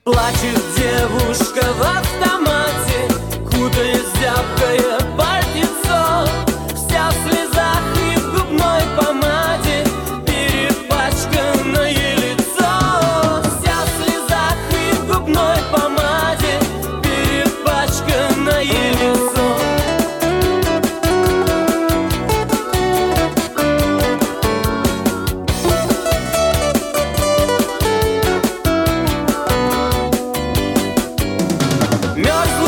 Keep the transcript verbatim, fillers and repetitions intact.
Плачет девушка в автомате, кутаясь в зябкое пальтецо, вся в слезах и в губной помаде, перепачканное лицо. Вся в слезах и в губной помаде, перепачканное лицо. Мерзла